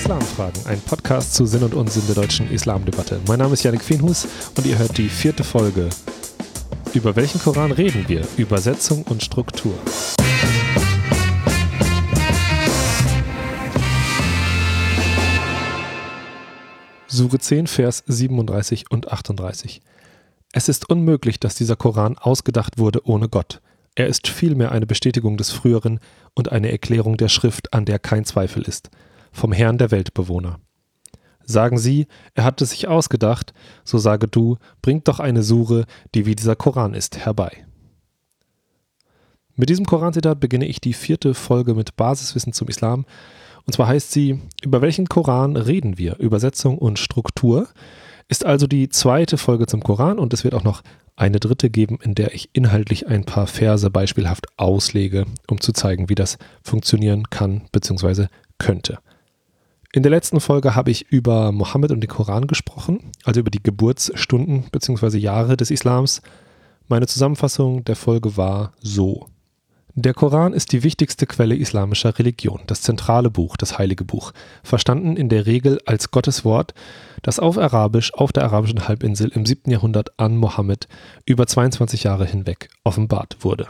Islamfragen, ein Podcast zu Sinn und Unsinn der deutschen Islamdebatte. Mein Name ist Yannick Fenhus und ihr hört die 4. Folge. Über welchen Koran reden wir? Übersetzung und Struktur. Sure 10, Vers 37 und 38. Es ist unmöglich, dass dieser Koran ausgedacht wurde ohne Gott. Er ist vielmehr eine Bestätigung des Früheren und eine Erklärung der Schrift, an der kein Zweifel ist, vom Herrn der Weltbewohner. Sagen sie, er hat es sich ausgedacht, so sage du, bringt doch eine Sure, die wie dieser Koran ist, herbei. Mit diesem Koranzitat beginne ich die 4. Folge mit Basiswissen zum Islam. Und zwar heißt sie, über welchen Koran reden wir? Übersetzung und Struktur. Ist also die 2. Folge zum Koran und es wird auch noch eine 3. geben, in der ich inhaltlich ein paar Verse beispielhaft auslege, um zu zeigen, wie das funktionieren kann bzw. könnte. In der letzten Folge habe ich über Mohammed und den Koran gesprochen, also über die Geburtsstunden bzw. Jahre des Islams. Meine Zusammenfassung der Folge war so. Der Koran ist die wichtigste Quelle islamischer Religion, das zentrale Buch, das heilige Buch, verstanden in der Regel als Gottes Wort, das auf Arabisch auf der arabischen Halbinsel im 7. Jahrhundert an Mohammed über 22 Jahre hinweg offenbart wurde.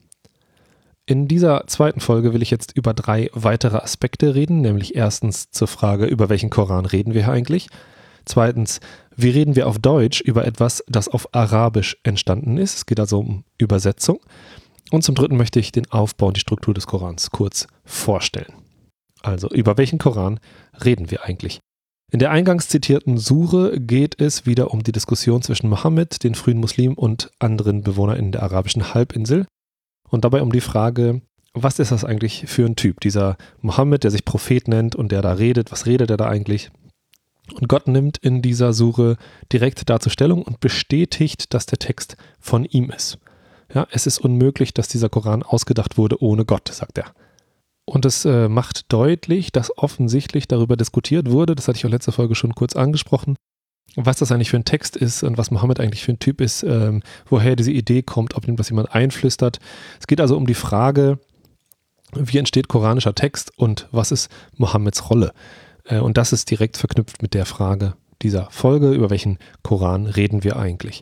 In dieser 2. Folge will ich jetzt über 3 weitere Aspekte reden, nämlich erstens zur Frage, über welchen Koran reden wir hier eigentlich? Zweitens, wie reden wir auf Deutsch über etwas, das auf Arabisch entstanden ist? Es geht also um Übersetzung. Und zum Dritten möchte ich den Aufbau und die Struktur des Korans kurz vorstellen. Also, über welchen Koran reden wir eigentlich? In der eingangs zitierten Sure geht es wieder um die Diskussion zwischen Mohammed, den frühen Muslimen und anderen BewohnerInnen der arabischen Halbinsel und dabei um die Frage, was ist das eigentlich für ein Typ? Dieser Mohammed, der sich Prophet nennt und der da redet, was redet er da eigentlich? Und Gott nimmt in dieser Sure direkt dazu Stellung und bestätigt, dass der Text von ihm ist. Ja, es ist unmöglich, dass dieser Koran ausgedacht wurde ohne Gott, sagt er. Und es macht deutlich, dass offensichtlich darüber diskutiert wurde, das hatte ich auch letzte Folge schon kurz angesprochen, was das eigentlich für ein Text ist und was Mohammed eigentlich für ein Typ ist, woher diese Idee kommt, ob ihm das jemand einflüstert. Es geht also um die Frage, wie entsteht koranischer Text und was ist Mohammeds Rolle? Und das ist direkt verknüpft mit der Frage dieser Folge, über welchen Koran reden wir eigentlich?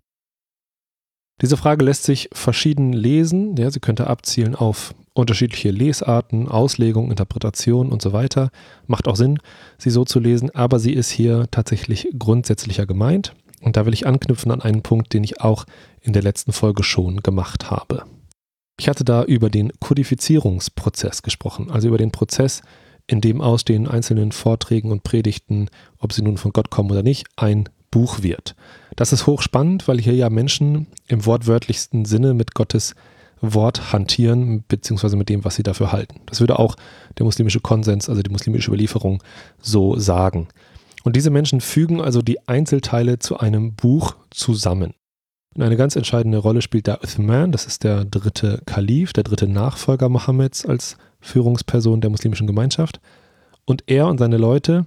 Diese Frage lässt sich verschieden lesen. Ja, sie könnte abzielen auf unterschiedliche Lesarten, Auslegung, Interpretation und so weiter. Macht auch Sinn, sie so zu lesen, aber sie ist hier tatsächlich grundsätzlicher gemeint. Und da will ich anknüpfen an einen Punkt, den ich auch in der letzten Folge schon gemacht habe. Ich hatte da über den Kodifizierungsprozess gesprochen, also über den Prozess, in dem aus den einzelnen Vorträgen und Predigten, ob sie nun von Gott kommen oder nicht, ein Buch wird. Das ist hochspannend, weil hier ja Menschen im wortwörtlichsten Sinne mit Gottes Wort hantieren, beziehungsweise mit dem, was sie dafür halten. Das würde auch der muslimische Konsens, also die muslimische Überlieferung, so sagen. Und diese Menschen fügen also die Einzelteile zu einem Buch zusammen. Und eine ganz entscheidende Rolle spielt da Uthman, das ist der 3. Kalif, der 3. Nachfolger Mohammeds als Führungsperson der muslimischen Gemeinschaft. Und er und seine Leute,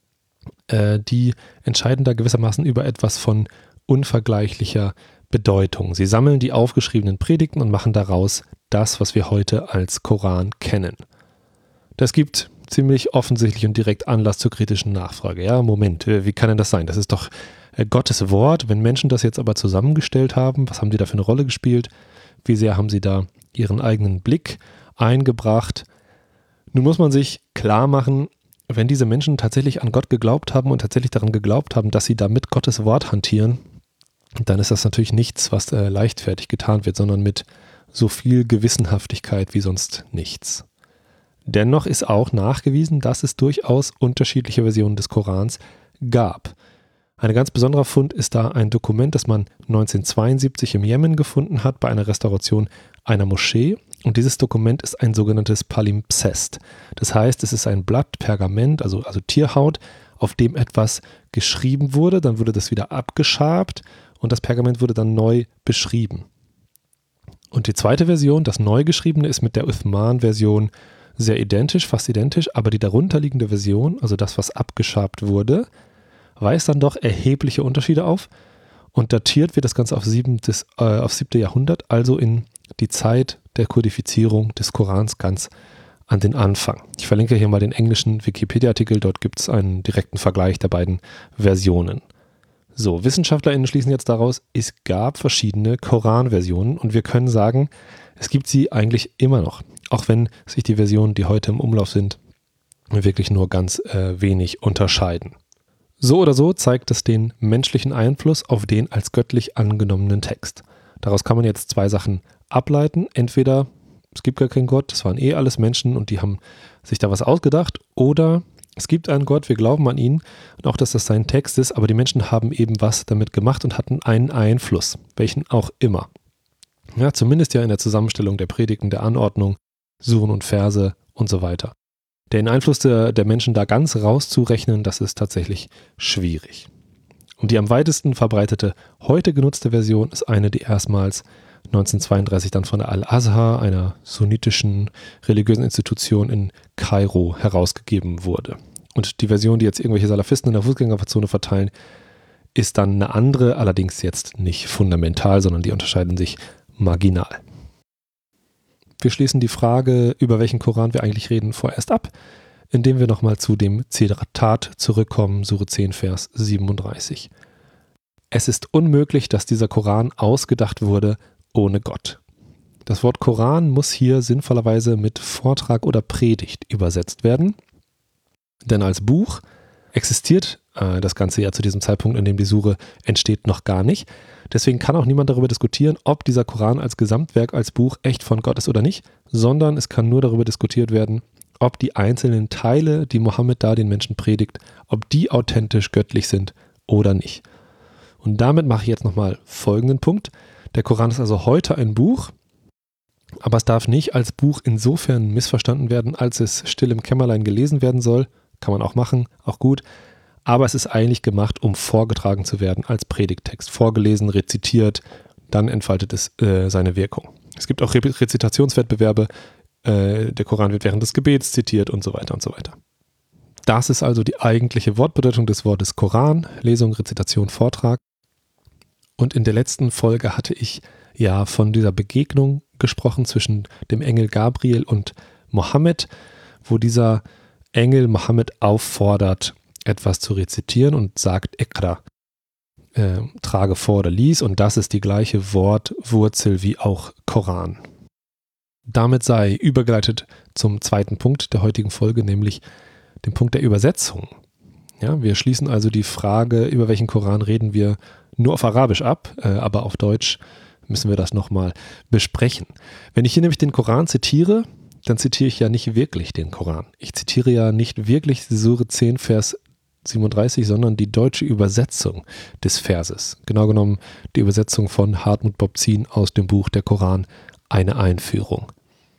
die entscheiden da gewissermaßen über etwas von unvergleichlicher Bedeutung. Sie sammeln die aufgeschriebenen Predigten und machen daraus das, was wir heute als Koran kennen. Das gibt ziemlich offensichtlich und direkt Anlass zur kritischen Nachfrage. Ja, Moment, wie kann denn das sein? Das ist doch Gottes Wort. Wenn Menschen das jetzt aber zusammengestellt haben, was haben die da für eine Rolle gespielt? Wie sehr haben sie da ihren eigenen Blick eingebracht? Nun muss man sich klar machen, wenn diese Menschen tatsächlich an Gott geglaubt haben und tatsächlich daran geglaubt haben, dass sie da mit Gottes Wort hantieren, dann ist das natürlich nichts, was leichtfertig getan wird, sondern mit so viel Gewissenhaftigkeit wie sonst nichts. Dennoch ist auch nachgewiesen, dass es durchaus unterschiedliche Versionen des Korans gab. Ein ganz besonderer Fund ist da ein Dokument, das man 1972 im Jemen gefunden hat, bei einer Restauration einer Moschee. Und dieses Dokument ist ein sogenanntes Palimpsest. Das heißt, es ist ein Blatt Pergament, also Tierhaut, auf dem etwas geschrieben wurde. Dann wurde das wieder abgeschabt und das Pergament wurde dann neu beschrieben. Und die zweite Version, das neu geschriebene, ist mit der Uthman-Version sehr identisch, fast identisch, aber die darunterliegende Version, also das, was abgeschabt wurde, weist dann doch erhebliche Unterschiede auf und datiert wird das Ganze auf 7. Jahrhundert, also in die Zeit der Kodifizierung des Korans ganz an den Anfang. Ich verlinke hier mal den englischen Wikipedia-Artikel, dort gibt es einen direkten Vergleich der beiden Versionen. So, WissenschaftlerInnen schließen jetzt daraus, es gab verschiedene Koran-Versionen und wir können sagen, es gibt sie eigentlich immer noch, auch wenn sich die Versionen, die heute im Umlauf sind, wirklich nur ganz wenig unterscheiden. So oder so zeigt es den menschlichen Einfluss auf den als göttlich angenommenen Text. Daraus kann man jetzt zwei Sachen ableiten. Entweder es gibt gar keinen Gott, das waren alles Menschen und die haben sich da was ausgedacht, oder es gibt einen Gott, wir glauben an ihn und auch, dass das sein Text ist, aber die Menschen haben eben was damit gemacht und hatten einen Einfluss, welchen auch immer. Ja, zumindest ja in der Zusammenstellung der Predigten, der Anordnung, Suren und Verse und so weiter. Den Einfluss der Menschen da ganz rauszurechnen, das ist tatsächlich schwierig. Und die am weitesten verbreitete, heute genutzte Version ist eine, die erstmals 1932 dann von der Al-Azhar, einer sunnitischen religiösen Institution in Kairo, herausgegeben wurde. Und die Version, die jetzt irgendwelche Salafisten in der Fußgängerzone verteilen, ist dann eine andere, allerdings jetzt nicht fundamental, sondern die unterscheiden sich marginal. Wir schließen die Frage, über welchen Koran wir eigentlich reden, vorerst ab, indem wir nochmal zu dem Zitat zurückkommen, Sure 10, Vers 37. Es ist unmöglich, dass dieser Koran ausgedacht wurde ohne Gott. Das Wort Koran muss hier sinnvollerweise mit Vortrag oder Predigt übersetzt werden, denn als Buch existiert das Ganze ja zu diesem Zeitpunkt, in dem die Sure entsteht, noch gar nicht. Deswegen kann auch niemand darüber diskutieren, ob dieser Koran als Gesamtwerk, als Buch echt von Gott ist oder nicht, sondern es kann nur darüber diskutiert werden, ob die einzelnen Teile, die Mohammed da den Menschen predigt, ob die authentisch göttlich sind oder nicht. Und damit mache ich jetzt nochmal folgenden Punkt. Der Koran ist also heute ein Buch, aber es darf nicht als Buch insofern missverstanden werden, als es still im Kämmerlein gelesen werden soll. Kann man auch machen, auch gut. Aber es ist eigentlich gemacht, um vorgetragen zu werden als Predigttext. Vorgelesen, rezitiert, dann entfaltet es seine Wirkung. Es gibt auch Rezitationswettbewerbe. Der Koran wird während des Gebets zitiert und so weiter und so weiter. Das ist also die eigentliche Wortbedeutung des Wortes Koran, Lesung, Rezitation, Vortrag. Und in der letzten Folge hatte ich ja von dieser Begegnung gesprochen zwischen dem Engel Gabriel und Mohammed, wo dieser Engel Mohammed auffordert, etwas zu rezitieren und sagt Iqra, trage vor oder lies, und das ist die gleiche Wortwurzel wie auch Koran. Damit sei übergeleitet zum zweiten Punkt der heutigen Folge, nämlich dem Punkt der Übersetzung. Ja, wir schließen also die Frage, über welchen Koran reden wir, nur auf Arabisch ab, aber auf Deutsch müssen wir das nochmal besprechen. Wenn ich hier nämlich den Koran zitiere, dann zitiere ich ja nicht wirklich den Koran. Ich zitiere ja nicht wirklich Sure 10, Vers 37, sondern die deutsche Übersetzung des Verses. Genau genommen die Übersetzung von Hartmut Bobzien aus dem Buch Der Koran, eine Einführung.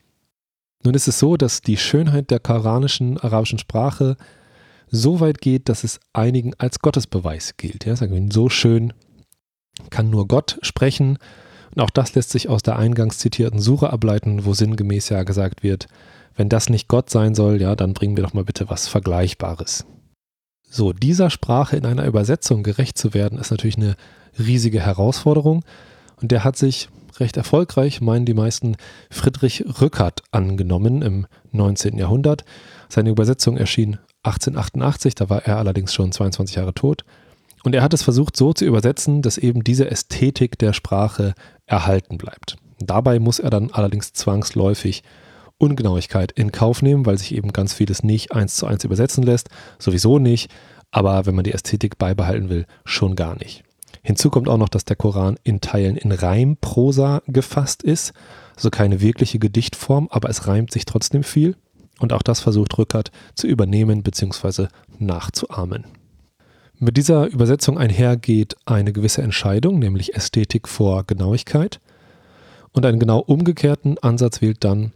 Nun ist es so, dass die Schönheit der koranischen arabischen Sprache so weit geht, dass es einigen als Gottesbeweis gilt. Ja, sagen wir, so schön kann nur Gott sprechen. Und auch das lässt sich aus der eingangs zitierten Sure ableiten, wo sinngemäß ja gesagt wird, wenn das nicht Gott sein soll, ja, dann bringen wir doch mal bitte was Vergleichbares. So, dieser Sprache in einer Übersetzung gerecht zu werden, ist natürlich eine riesige Herausforderung. Und der hat sich recht erfolgreich, meinen die meisten, Friedrich Rückert angenommen im 19. Jahrhundert. Seine Übersetzung erschien 1888, da war er allerdings schon 22 Jahre tot. Und er hat es versucht so zu übersetzen, dass eben diese Ästhetik der Sprache erhalten bleibt. Dabei muss er dann allerdings zwangsläufig Ungenauigkeit in Kauf nehmen, weil sich eben ganz vieles nicht 1:1 übersetzen lässt. Sowieso nicht, aber wenn man die Ästhetik beibehalten will, schon gar nicht. Hinzu kommt auch noch, dass der Koran in Teilen in Reimprosa gefasst ist, also keine wirkliche Gedichtform, aber es reimt sich trotzdem viel. Und auch das versucht Rückert zu übernehmen bzw. nachzuahmen. Mit dieser Übersetzung einhergeht eine gewisse Entscheidung, nämlich Ästhetik vor Genauigkeit. Und einen genau umgekehrten Ansatz wählt dann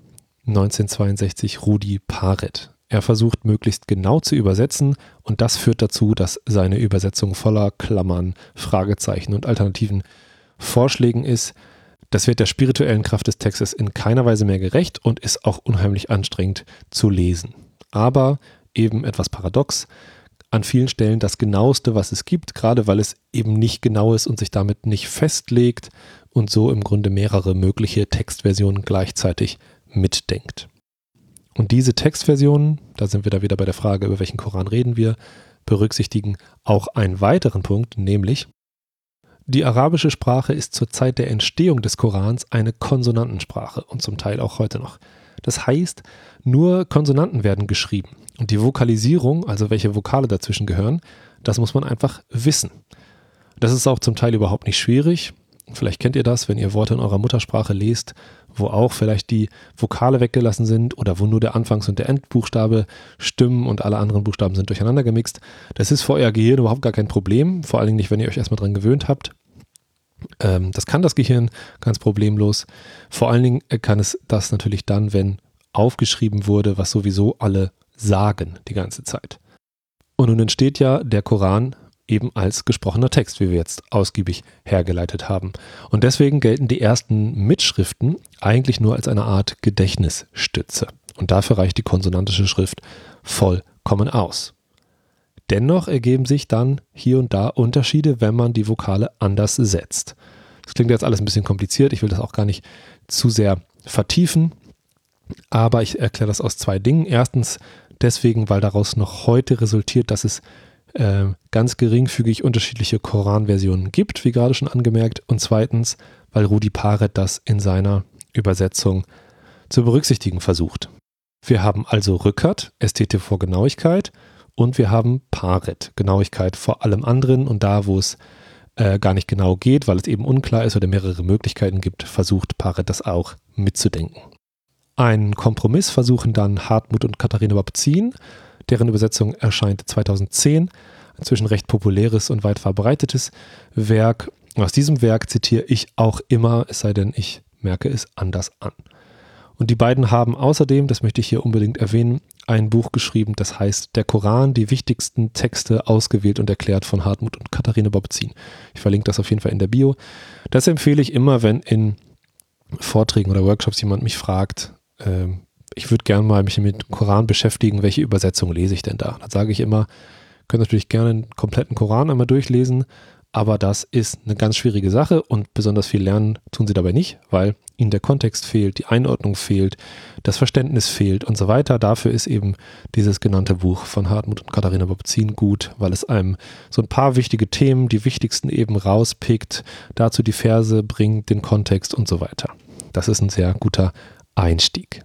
1962 Rudi Paret. Er versucht möglichst genau zu übersetzen und das führt dazu, dass seine Übersetzung voller Klammern, Fragezeichen und alternativen Vorschlägen ist. Das wird der spirituellen Kraft des Textes in keiner Weise mehr gerecht und ist auch unheimlich anstrengend zu lesen. Aber eben etwas paradox, an vielen Stellen das Genaueste, was es gibt, gerade weil es eben nicht genau ist und sich damit nicht festlegt und so im Grunde mehrere mögliche Textversionen gleichzeitig mitdenkt. Und diese Textversionen, da sind wir da wieder bei der Frage, über welchen Koran reden wir, berücksichtigen auch einen weiteren Punkt, nämlich die arabische Sprache ist zur Zeit der Entstehung des Korans eine Konsonantensprache und zum Teil auch heute noch. Das heißt, nur Konsonanten werden geschrieben und die Vokalisierung, also welche Vokale dazwischen gehören, das muss man einfach wissen. Das ist auch zum Teil überhaupt nicht schwierig. Vielleicht kennt ihr das, wenn ihr Worte in eurer Muttersprache lest, wo auch vielleicht die Vokale weggelassen sind oder wo nur der Anfangs- und der Endbuchstabe stimmen und alle anderen Buchstaben sind durcheinander gemixt. Das ist für euer Gehirn überhaupt gar kein Problem, vor allen Dingen nicht, wenn ihr euch erstmal dran gewöhnt habt. Das kann das Gehirn ganz problemlos. Vor allen Dingen kann es das natürlich dann, wenn aufgeschrieben wurde, was sowieso alle sagen die ganze Zeit. Und nun entsteht ja der Koran eben als gesprochener Text, wie wir jetzt ausgiebig hergeleitet haben. Und deswegen gelten die ersten Mitschriften eigentlich nur als eine Art Gedächtnisstütze. Und dafür reicht die konsonantische Schrift vollkommen aus. Dennoch ergeben sich dann hier und da Unterschiede, wenn man die Vokale anders setzt. Das klingt jetzt alles ein bisschen kompliziert, ich will das auch gar nicht zu sehr vertiefen, aber ich erkläre das aus zwei Dingen. Erstens deswegen, weil daraus noch heute resultiert, dass es ganz geringfügig unterschiedliche Koranversionen gibt, wie gerade schon angemerkt. Und zweitens, weil Rudi Paret das in seiner Übersetzung zu berücksichtigen versucht. Wir haben also Rückert, Ästhetik vor Genauigkeit, und wir haben Paret, Genauigkeit vor allem anderen. Und da, wo es gar nicht genau geht, weil es eben unklar ist oder mehrere Möglichkeiten gibt, versucht Paret das auch mitzudenken. Einen Kompromiss versuchen dann Hartmut und Katharina Babzien. Deren Übersetzung erscheint 2010, inzwischen recht populäres und weit verbreitetes Werk. Aus diesem Werk zitiere ich auch immer, es sei denn, ich merke es anders an. Und die beiden haben außerdem, das möchte ich hier unbedingt erwähnen, ein Buch geschrieben, das heißt Der Koran, die wichtigsten Texte ausgewählt und erklärt von Hartmut und Katharina Babzien. Ich verlinke das auf jeden Fall in der Bio. Das empfehle ich immer, wenn in Vorträgen oder Workshops jemand mich fragt, ich würde gerne mal mich mit dem Koran beschäftigen, welche Übersetzung lese ich denn da? Dann sage ich immer, könnt natürlich gerne einen kompletten Koran einmal durchlesen, aber das ist eine ganz schwierige Sache und besonders viel lernen tun sie dabei nicht, weil ihnen der Kontext fehlt, die Einordnung fehlt, das Verständnis fehlt und so weiter. Dafür ist eben dieses genannte Buch von Hartmut und Katharina Babzien gut, weil es einem so ein paar wichtige Themen, die wichtigsten eben rauspickt, dazu die Verse bringt, den Kontext und so weiter. Das ist ein sehr guter Einstieg.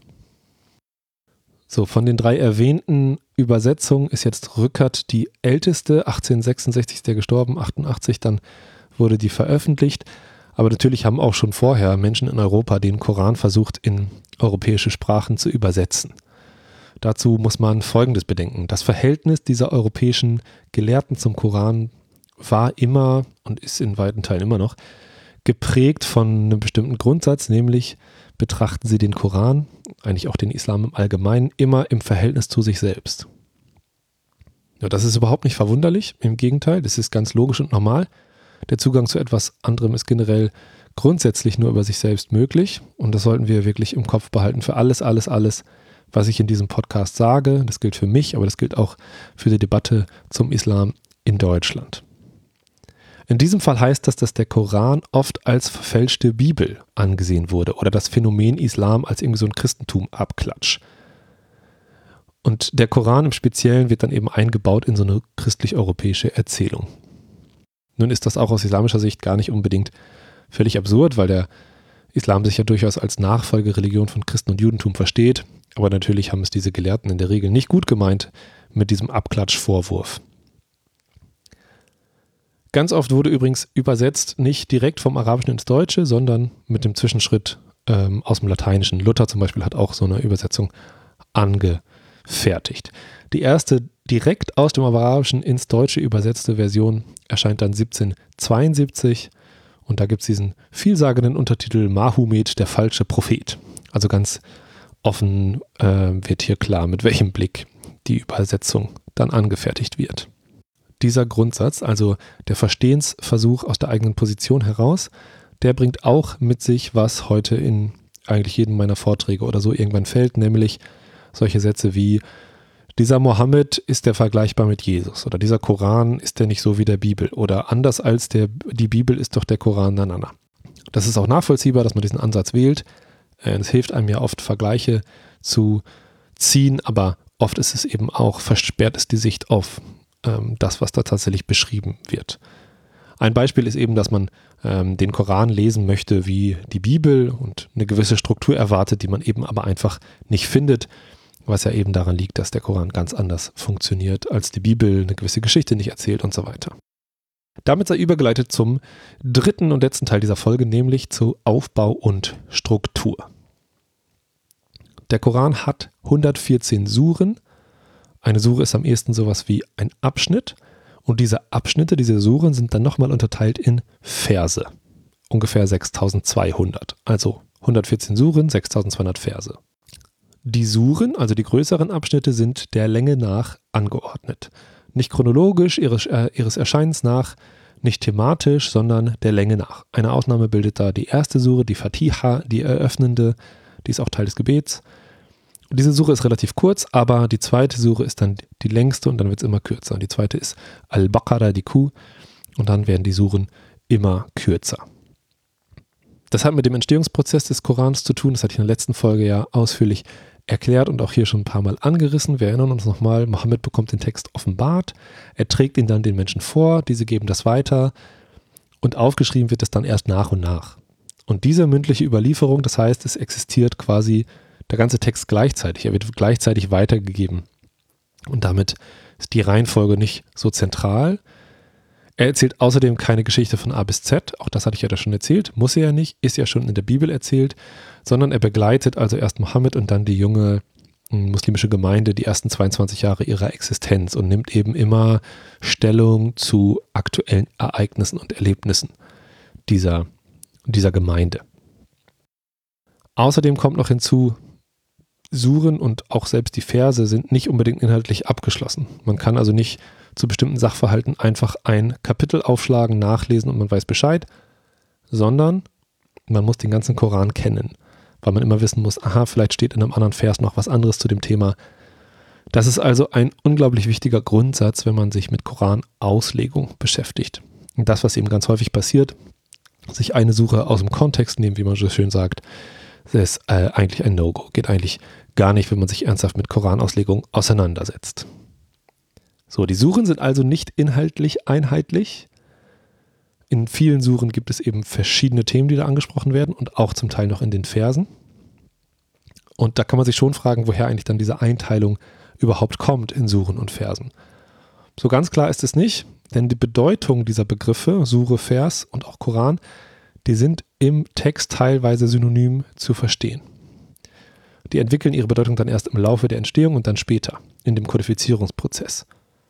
So, von den 3 erwähnten Übersetzungen ist jetzt Rückert die älteste, 1866 ist der gestorben, 88 dann wurde die veröffentlicht. Aber natürlich haben auch schon vorher Menschen in Europa den Koran versucht, in europäische Sprachen zu übersetzen. Dazu muss man Folgendes bedenken. Das Verhältnis dieser europäischen Gelehrten zum Koran war immer und ist in weiten Teilen immer noch geprägt von einem bestimmten Grundsatz, nämlich betrachten sie den Koran, eigentlich auch den Islam im Allgemeinen, immer im Verhältnis zu sich selbst. Ja, das ist überhaupt nicht verwunderlich, im Gegenteil, das ist ganz logisch und normal. Der Zugang zu etwas anderem ist generell grundsätzlich nur über sich selbst möglich und das sollten wir wirklich im Kopf behalten für alles, was ich in diesem Podcast sage. Das gilt für mich, aber das gilt auch für die Debatte zum Islam in Deutschland. In diesem Fall heißt das, dass der Koran oft als verfälschte Bibel angesehen wurde oder das Phänomen Islam als irgendwie so ein Christentum-Abklatsch. Und der Koran im Speziellen wird dann eben eingebaut in so eine christlich-europäische Erzählung. Nun ist das auch aus islamischer Sicht gar nicht unbedingt völlig absurd, weil der Islam sich ja durchaus als Nachfolgereligion von Christen und Judentum versteht. Aber natürlich haben es diese Gelehrten in der Regel nicht gut gemeint mit diesem Abklatschvorwurf. Ganz oft wurde übrigens übersetzt nicht direkt vom Arabischen ins Deutsche, sondern mit dem Zwischenschritt aus dem Lateinischen. Luther zum Beispiel hat auch so eine Übersetzung angefertigt. Die erste direkt aus dem Arabischen ins Deutsche übersetzte Version erscheint dann 1772 und da gibt es diesen vielsagenden Untertitel Mahomet, der falsche Prophet. Also ganz offen wird hier klar, mit welchem Blick die Übersetzung dann angefertigt wird. Dieser Grundsatz, also der Verstehensversuch aus der eigenen Position heraus, der bringt auch mit sich, was heute in eigentlich jedem meiner Vorträge oder so irgendwann fällt, nämlich solche Sätze wie: Dieser Mohammed, ist der vergleichbar mit Jesus? Oder dieser Koran, ist der nicht so wie der Bibel? Oder anders als die Bibel ist doch der Koran, na. Das ist auch nachvollziehbar, dass man diesen Ansatz wählt. Es hilft einem ja oft, Vergleiche zu ziehen, aber oft ist es eben auch, versperrt es die Sicht auf das, was da tatsächlich beschrieben wird. Ein Beispiel ist eben, dass man den Koran lesen möchte wie die Bibel und eine gewisse Struktur erwartet, die man eben aber einfach nicht findet, was ja eben daran liegt, dass der Koran ganz anders funktioniert als die Bibel, eine gewisse Geschichte nicht erzählt und so weiter. Damit sei übergeleitet zum dritten und letzten Teil dieser Folge, nämlich zu Aufbau und Struktur. Der Koran hat 114 Suren. Eine Sure ist am ehesten sowas wie ein Abschnitt. Und diese Abschnitte, diese Suren, sind dann nochmal unterteilt in Verse. Ungefähr 6200. Also 114 Suren, 6200 Verse. Die Suren, also die größeren Abschnitte, sind der Länge nach angeordnet. Nicht chronologisch ihres Erscheinens nach, nicht thematisch, sondern der Länge nach. Eine Ausnahme bildet da die erste Sure, die Fatiha, die eröffnende, die ist auch Teil des Gebets. Diese Sure ist relativ kurz, aber die zweite Sure ist dann die längste und dann wird es immer kürzer. Die zweite ist Al-Baqarah, die Kuh, und dann werden die Suren immer kürzer. Das hat mit dem Entstehungsprozess des Korans zu tun, das hatte ich in der letzten Folge ja ausführlich erklärt und auch hier schon ein paar Mal angerissen. Wir erinnern uns nochmal, Mohammed bekommt den Text offenbart, er trägt ihn dann den Menschen vor, diese geben das weiter und aufgeschrieben wird es dann erst nach und nach. Und diese mündliche Überlieferung, das heißt, es existiert quasi der ganze Text gleichzeitig, er wird gleichzeitig weitergegeben. Und damit ist die Reihenfolge nicht so zentral. Er erzählt außerdem keine Geschichte von A bis Z, auch das hatte ich ja da schon erzählt, muss er ja nicht, ist ja schon in der Bibel erzählt, sondern er begleitet also erst Mohammed und dann die junge muslimische Gemeinde die ersten 22 Jahre ihrer Existenz und nimmt eben immer Stellung zu aktuellen Ereignissen und Erlebnissen dieser Gemeinde. Außerdem kommt noch hinzu, Suren und auch selbst die Verse sind nicht unbedingt inhaltlich abgeschlossen. Man kann also nicht zu bestimmten Sachverhalten einfach ein Kapitel aufschlagen, nachlesen und man weiß Bescheid, sondern man muss den ganzen Koran kennen, weil man immer wissen muss, aha, vielleicht steht in einem anderen Vers noch was anderes zu dem Thema. Das ist also ein unglaublich wichtiger Grundsatz, wenn man sich mit Koranauslegung beschäftigt. Und das, was eben ganz häufig passiert, sich eine Sure aus dem Kontext nehmen, wie man so schön sagt, das ist eigentlich ein No-Go. Geht eigentlich gar nicht, wenn man sich ernsthaft mit Koranauslegung auseinandersetzt. So, die Suren sind also nicht inhaltlich einheitlich. In vielen Suren gibt es eben verschiedene Themen, die da angesprochen werden und auch zum Teil noch in den Versen. Und da kann man sich schon fragen, woher eigentlich dann diese Einteilung überhaupt kommt in Suren und Versen. So ganz klar ist es nicht, denn die Bedeutung dieser Begriffe, Sure, Vers und auch Koran, die sind im Text teilweise synonym zu verstehen. Die entwickeln ihre Bedeutung dann erst im Laufe der Entstehung und dann später, in dem Kodifizierungsprozess.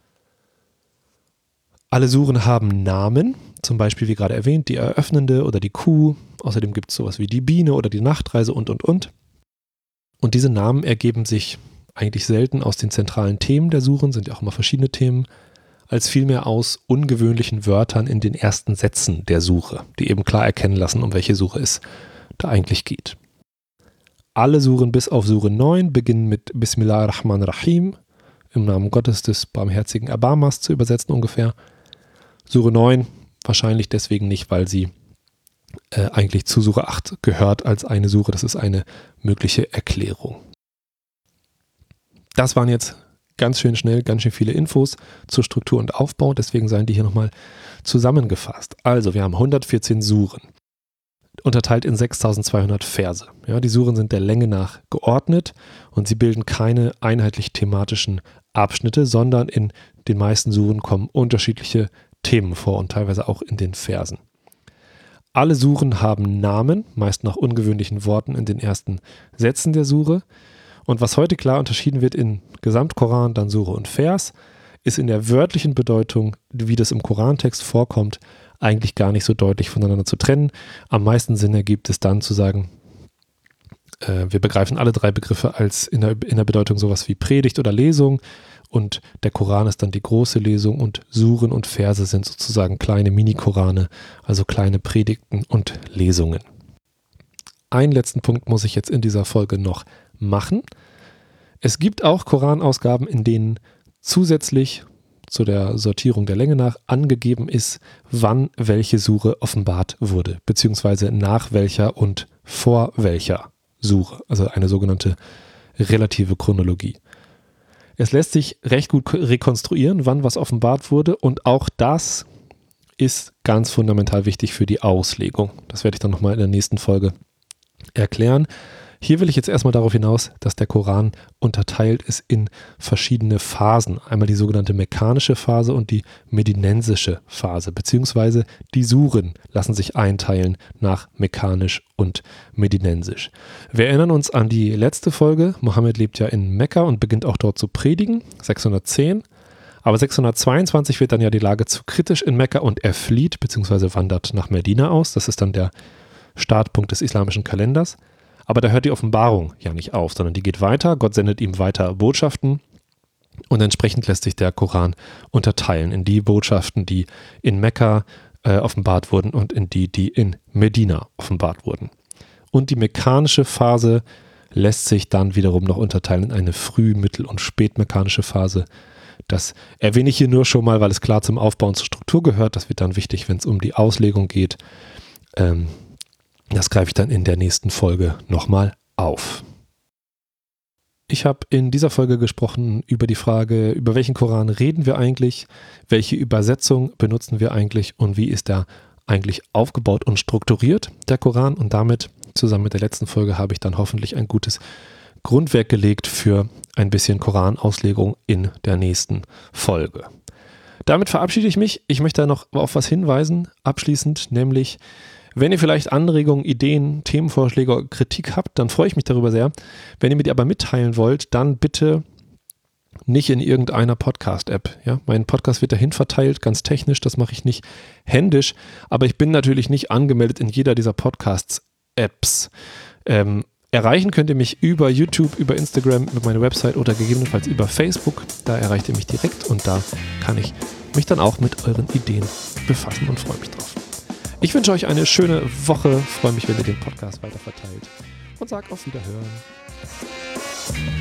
Alle Suren haben Namen, zum Beispiel wie gerade erwähnt, die eröffnende oder die Kuh. Außerdem gibt es sowas wie die Biene oder die Nachtreise und. Und diese Namen ergeben sich eigentlich selten aus den zentralen Themen der Suren, sind ja auch immer verschiedene Themen, als vielmehr aus ungewöhnlichen Wörtern in den ersten Sätzen der Sure, die eben klar erkennen lassen, um welche Sure es da eigentlich geht. Alle Suren bis auf Sure 9 beginnen mit Bismillahir-Rahman-Rahim, im Namen Gottes des barmherzigen Erbarmers zu übersetzen ungefähr. Sure 9 wahrscheinlich deswegen nicht, weil sie eigentlich zu Sure 8 gehört als eine Sure. Das ist eine mögliche Erklärung. Das waren jetzt ganz schön schnell, ganz schön viele Infos zur Struktur und Aufbau. Deswegen seien die hier nochmal zusammengefasst. Also wir haben 114 Suren, unterteilt in 6200 Verse. Ja, die Suren sind der Länge nach geordnet und sie bilden keine einheitlich thematischen Abschnitte, sondern in den meisten Suren kommen unterschiedliche Themen vor und teilweise auch in den Versen. Alle Suren haben Namen, meist nach ungewöhnlichen Worten in den ersten Sätzen der Sure. Und was heute klar unterschieden wird in Gesamtkoran, dann Sure und Vers, ist in der wörtlichen Bedeutung, wie das im Korantext vorkommt, eigentlich gar nicht so deutlich voneinander zu trennen. Am meisten Sinn ergibt es dann zu sagen, wir begreifen alle drei Begriffe als in der Bedeutung sowas wie Predigt oder Lesung und der Koran ist dann die große Lesung und Suren und Verse sind sozusagen kleine Mini-Korane, also kleine Predigten und Lesungen. Einen letzten Punkt muss ich jetzt in dieser Folge noch machen. Es gibt auch Koranausgaben, in denen zusätzlich zu der Sortierung der Länge nach angegeben ist, wann welche Sure offenbart wurde, beziehungsweise nach welcher und vor welcher Sure, also eine sogenannte relative Chronologie. Es lässt sich recht gut rekonstruieren, wann was offenbart wurde, und auch das ist ganz fundamental wichtig für die Auslegung. Das werde ich dann nochmal in der nächsten Folge erklären. Hier will ich jetzt erstmal darauf hinaus, dass der Koran unterteilt ist in verschiedene Phasen. Einmal die sogenannte mekkanische Phase und die medinensische Phase, beziehungsweise die Suren lassen sich einteilen nach mekkanisch und medinensisch. Wir erinnern uns an die letzte Folge. Mohammed lebt ja in Mekka und beginnt auch dort zu predigen, 610. Aber 622 wird dann ja die Lage zu kritisch in Mekka und er flieht bzw. wandert nach Medina aus. Das ist dann der Startpunkt des islamischen Kalenders. Aber da hört die Offenbarung ja nicht auf, sondern die geht weiter. Gott sendet ihm weiter Botschaften und entsprechend lässt sich der Koran unterteilen in die Botschaften, die in Mekka offenbart wurden und in die, die in Medina offenbart wurden. Und die mekkanische Phase lässt sich dann wiederum noch unterteilen in eine früh-, mittel- und spätmekkanische Phase. Das erwähne ich hier nur schon mal, weil es klar zum Aufbau und zur Struktur gehört. Das wird dann wichtig, wenn es um die Auslegung geht. Das greife ich dann in der nächsten Folge nochmal auf. Ich habe in dieser Folge gesprochen über die Frage, über welchen Koran reden wir eigentlich, welche Übersetzung benutzen wir eigentlich und wie ist der eigentlich aufgebaut und strukturiert, der Koran. Und damit, zusammen mit der letzten Folge, habe ich dann hoffentlich ein gutes Grundwerk gelegt für ein bisschen Koranauslegung in der nächsten Folge. Damit verabschiede ich mich. Ich möchte noch auf was hinweisen, abschließend, nämlich wenn ihr vielleicht Anregungen, Ideen, Themenvorschläge oder Kritik habt, dann freue ich mich darüber sehr. Wenn ihr mir die aber mitteilen wollt, dann bitte nicht in irgendeiner Podcast-App. Ja? Mein Podcast wird dahin verteilt, ganz technisch, das mache ich nicht händisch, aber ich bin natürlich nicht angemeldet in jeder dieser Podcasts-Apps. Erreichen könnt ihr mich über YouTube, über Instagram, über meine Website oder gegebenenfalls über Facebook. Da erreicht ihr mich direkt und da kann ich mich dann auch mit euren Ideen befassen und freue mich drauf. Ich wünsche euch eine schöne Woche, freue mich, wenn ihr den Podcast weiter verteilt und sage auf Wiederhören.